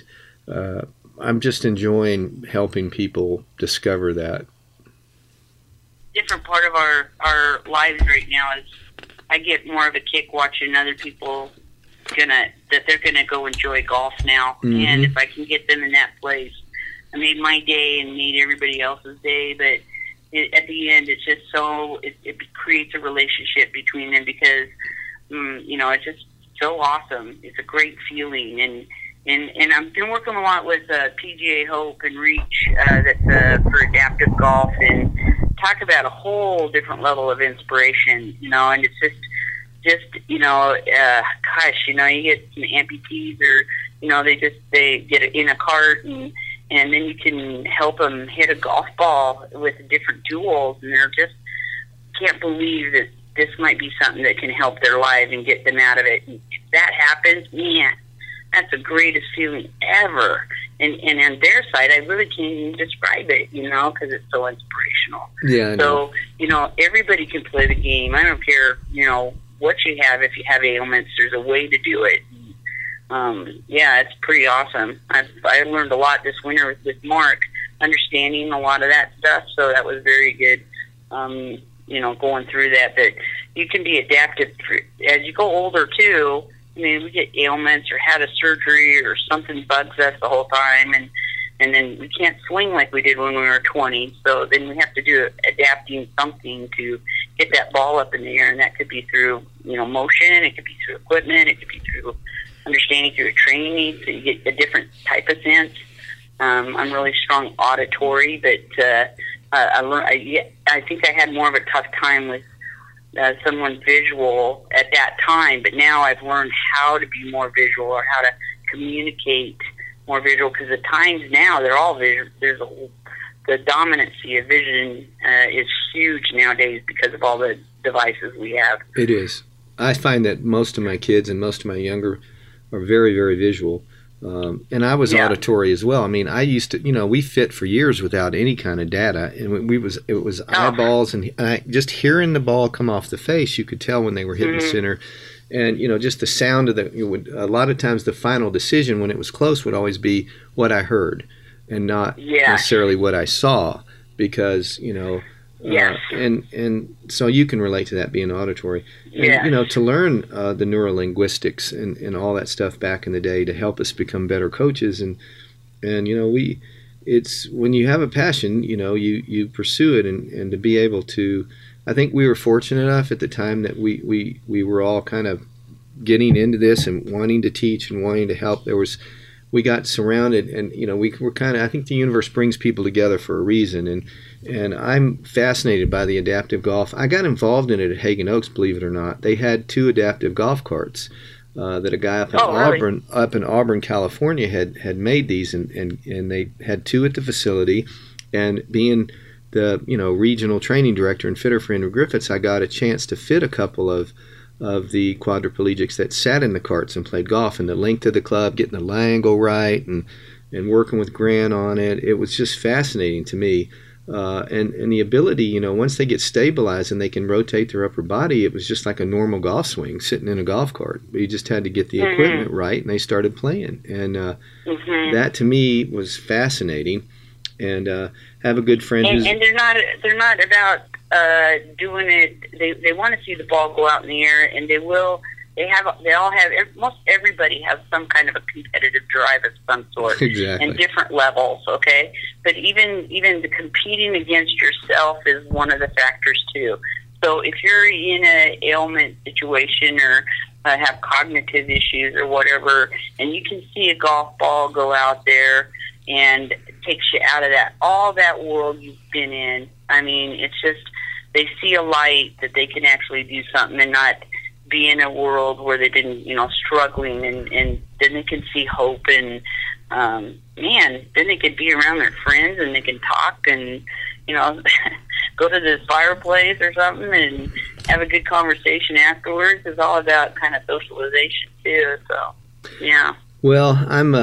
I'm just enjoying helping people discover that. Different part of our lives right now is I get more of a kick watching other people that they're gonna go enjoy golf now. Mm-hmm. And if I can get them in that place, I made my day and made everybody else's day, but at the end, it's just it creates a relationship between them because, it's just so awesome. It's a great feeling. And I've been working a lot with PGA Hope and Reach that's for adaptive golf, and talk about a whole different level of inspiration, and it's just you get some amputees or, they get in a cart and then you can help them hit a golf ball with different tools, and they're just can't believe that this might be something that can help their lives and get them out of it. And if that happens, man, that's the greatest feeling ever. And on their side, I really can't even describe it, because it's so inspirational. Yeah. I know. So, everybody can play the game. I don't care, what you have. If you have ailments, there's a way to do it. It's pretty awesome. I learned a lot this winter with Mark, understanding a lot of that stuff. So that was very good, going through that. But you can be adaptive as you go older too. I mean, we get ailments or had a surgery or something bugs us the whole time, and then we can't swing like we did when we were 20. So then we have to do adapting something to get that ball up in the air, and that could be through, motion, it could be through equipment, it could be through understanding through a training needs, so you get a different type of sense. I'm really strong auditory, but I think I had more of a tough time with someone visual at that time, but now I've learned how to be more visual or how to communicate more visual, because the times now, they're all visual. The dominancy of vision is huge nowadays because of all the devices we have. It is. I find that most of my kids and most of my younger are very, very visual. And I was auditory as well. I mean, I used to, we fit for years without any kind of data, and it was eyeballs, and just hearing the ball come off the face, you could tell when they were hitting center, and just the sound of a lot of times the final decision when it was close would always be what I heard, and not necessarily what I saw, because and so you can relate to that being auditory. And, to learn the neurolinguistics and all that stuff back in the day to help us become better coaches. And it's when you have a passion, you pursue it, and to be able to, I think we were fortunate enough at the time that we were all kind of getting into this and wanting to teach and wanting to help. We got surrounded, and we were kind of, I think the universe brings people together for a reason, and I'm fascinated by the adaptive golf. I got involved in it at Hagen Oaks, believe it or not. They had 2 adaptive golf carts that a guy up in Auburn, California had made these, and they had 2 at the facility. And being the regional training director and fitter for Andrew Griffiths, I got a chance to fit a couple of the quadriplegics that sat in the carts and played golf, and the length of the club, getting the lie angle right, and working with Grant on it. It was just fascinating to me. And the ability, once they get stabilized and they can rotate their upper body, it was just like a normal golf swing sitting in a golf cart. But you just had to get the equipment right, and they started playing. And that to me was fascinating. And have a good friend and they're not about doing it. They want to see the ball go out in the air, and they will. Most everybody has some kind of a competitive drive of some sort, exactly, and different levels. Okay, but even the competing against yourself is one of the factors too. So if you're in an ailment situation or have cognitive issues or whatever, and you can see a golf ball go out there and it takes you out of all that world you've been in. I mean, it's just they see a light that they can actually do something and not be in a world where they've been, struggling, and then they can see hope, and then they can be around their friends, and they can talk, and go to the fireplace or something and have a good conversation afterwards. It's all about kind of socialization too. So, yeah. Well,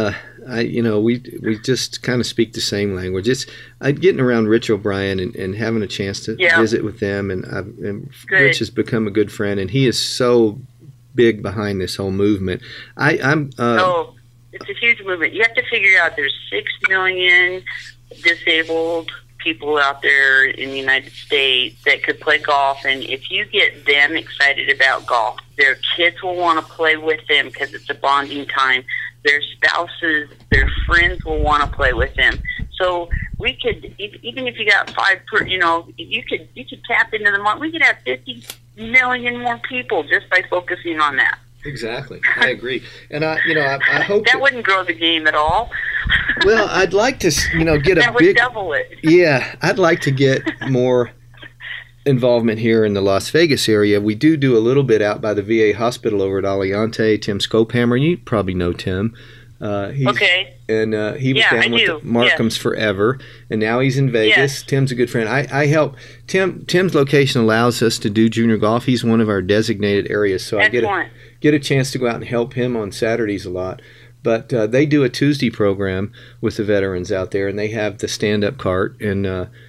we just kind of speak the same language. It's getting around Rich O'Brien and having a chance to visit with them, and Rich has become a good friend, and he is so big behind this whole movement. Oh, it's a huge movement. You have to figure out there's 6 million disabled people out there in the United States that could play golf, and if you get them excited about golf, their kids will want to play with them because it's a bonding time. Their spouses, their friends will want to play with them. So we could, even if you got 5 per, you could tap into the market. We could have 50 million more people just by focusing on that. Exactly, I agree, and I hope that wouldn't grow the game at all. Well, I'd like to, get that a would big double it. Yeah, I'd like to get more involvement here in the Las Vegas area. We do a little bit out by the VA hospital over at Aliante. Tim Scopehammer, you probably know Tim. Okay. And he was down with the Markhams forever, and now he's in Vegas. Yes. Tim's a good friend. I help. Tim's location allows us to do junior golf. He's one of our designated areas, so Excellent. I get a chance to go out and help him on Saturdays a lot. But they do a Tuesday program with the veterans out there, and they have the stand-up cart, and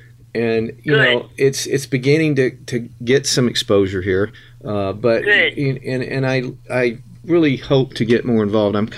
it's beginning to get some exposure here. But Good. And I really hope to get more involved. I'm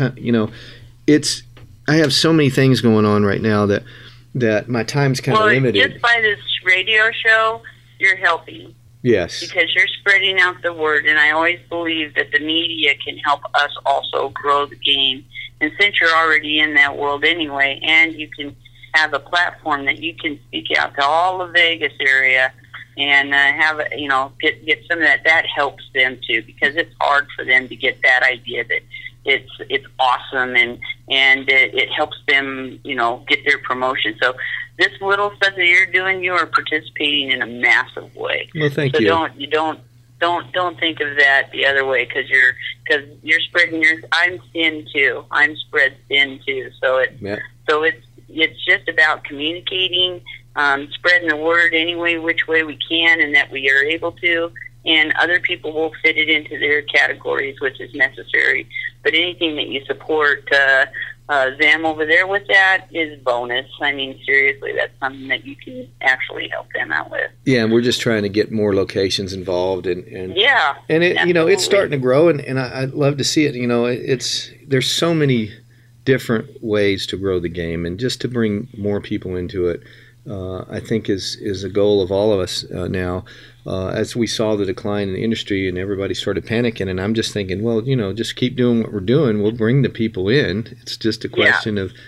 I have so many things going on right now that my time's kind of limited. Just by this radio show, you're helping. Yes. Because you're spreading out the word, and I always believe that the media can help us also grow the game. And since you're already in that world anyway, and you can have a platform that you can speak out to all the Vegas area and get some of that helps them too, because it's hard for them to get that idea that it's awesome and it helps them, get their promotion. So this little stuff that you're doing, you are participating in a massive way. Well, thank you. Don't think of that the other way, because you're spreading yours. I'm thin too. I'm spread thin too. So it's just about communicating, spreading the word which way we can, and that we are able to. And other people will fit it into their categories, which is necessary. But anything that you support them over there with, that is bonus. I mean, seriously, that's something that you can actually help them out with. Yeah, and we're just trying to get more locations involved, and it absolutely. It's starting to grow, and I'd love to see it. There's so many different ways to grow the game, and just to bring more people into it, I think is a goal of all of us now. As we saw the decline in the industry and everybody started panicking, and I'm just thinking, well, just keep doing what we're doing. We'll bring the people in. It's just a question of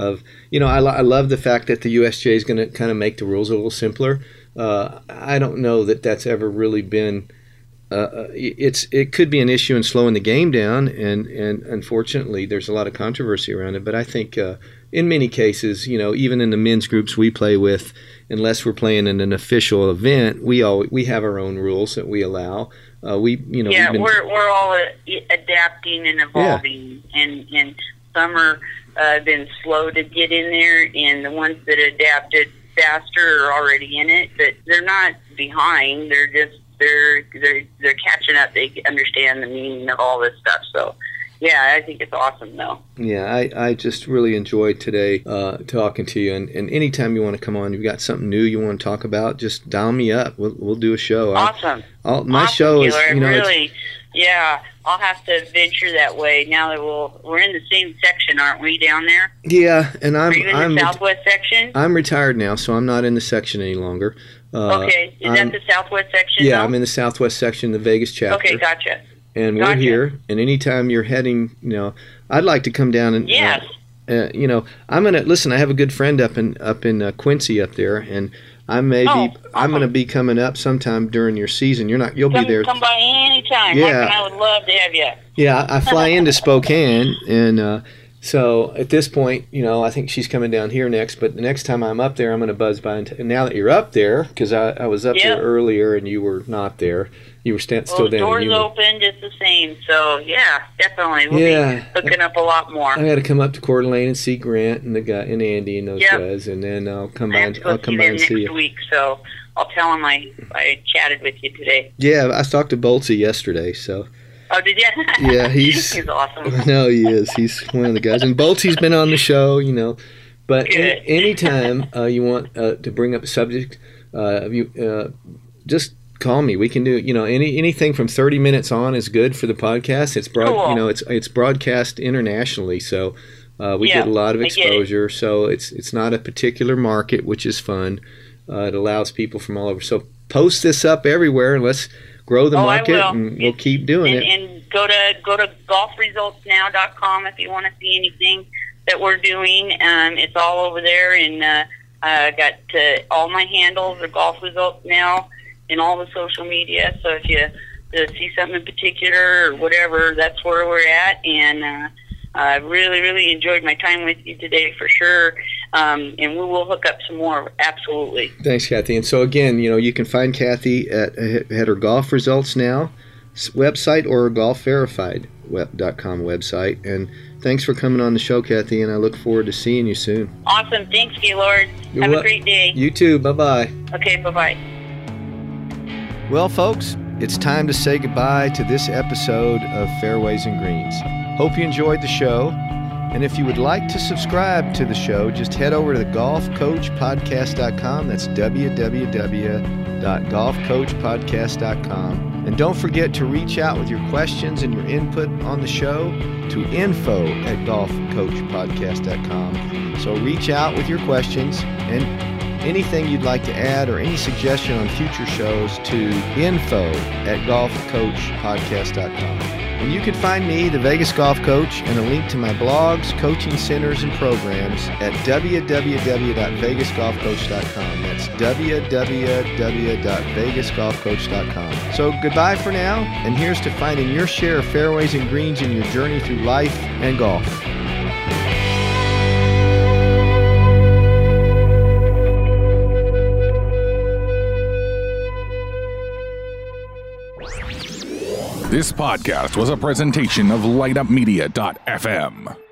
I love the fact that the USGA is going to kind of make the rules a little simpler. I don't know that that's ever really been. It could be an issue in slowing the game down, and unfortunately, there's a lot of controversy around it. But I think in many cases, even in the men's groups we play with, unless we're playing in an official event, we have our own rules that we allow. We're all adapting and evolving, and some are been slow to get in there, and the ones that adapted faster are already in it. But they're not behind. They're just they're catching up. They understand the meaning of all this stuff. So. Yeah, I think it's awesome, though. Yeah, I just really enjoyed today talking to you. And anytime you want to come on, you've got something new you want to talk about, just dial me up. We'll do a show. Awesome. My show is, I'll have to venture that way now that we're in the same section, aren't we, down there? Yeah, and Are you in the Southwest section? I'm retired now, so I'm not in the section any longer. Okay, is that the Southwest section? Yeah, I'm in the Southwest section, the Vegas chapter. Okay, gotcha. And we're here, and anytime you're heading, I'd like to come down and, yes. I'm gonna listen. I have a good friend up in Quincy up there, and I'm gonna be coming up sometime during your season. You'll be there. Come by anytime. Yeah, I would love to have you. Yeah, I fly into Spokane, and so at this point, I think she's coming down here next. But the next time I'm up there, I'm gonna buzz by. And now that you're up there, because I was up there earlier and you were not there. You were still down. Doors open just the same. So yeah, definitely. We'll be hooking up a lot more. I got to come up to Coeur d'Alene and see Grant and the guy and Andy and those guys, and then I'll come by and see you next week. So I'll tell him I chatted with you today. Yeah, I talked to Boltsy yesterday. So. Oh, did you? Yeah, he's awesome. No, he is. He's one of the guys, and Boltsy's been on the show, But anytime you want to bring up a subject, just call me. We can do, anything from 30 minutes on is good for the podcast. It's Cool. It's broadcast internationally, so we get a lot of exposure. So it's not a particular market, which is fun. It allows people from all over. So post this up everywhere and let's grow the market, and we'll keep doing it. And go to golfresultsnow.com if you want to see anything that we're doing. It's all over there, and I got all my handles are Golf Results Now in all the social media. So if you see something in particular or whatever, that's where we're at. And I really, really enjoyed my time with you today for sure. And we will hook up some more. Absolutely. Thanks, Kathy. And so again, you can find Kathy at her Golf Results Now website or her golfverified.com website. And thanks for coming on the show, Kathy, and I look forward to seeing you soon. Awesome. Thanks, Gaylord. Have a great day. You too. Bye-bye. Okay, bye-bye. Well, folks, it's time to say goodbye to this episode of Fairways and Greens. Hope you enjoyed the show. And if you would like to subscribe to the show, just head over to the golfcoachpodcast.com. That's www.golfcoachpodcast.com. And don't forget to reach out with your questions and your input on the show to info@golfcoachpodcast.com. So reach out with your questions and anything you'd like to add or any suggestion on future shows to info@golfcoachpodcast.com. And you can find me, the Vegas Golf Coach, and a link to my blogs, coaching centers, and programs at www.vegasgolfcoach.com. That's www.vegasgolfcoach.com. So goodbye for now, and here's to finding your share of fairways and greens in your journey through life and golf. This podcast was a presentation of LightUpMedia.fm.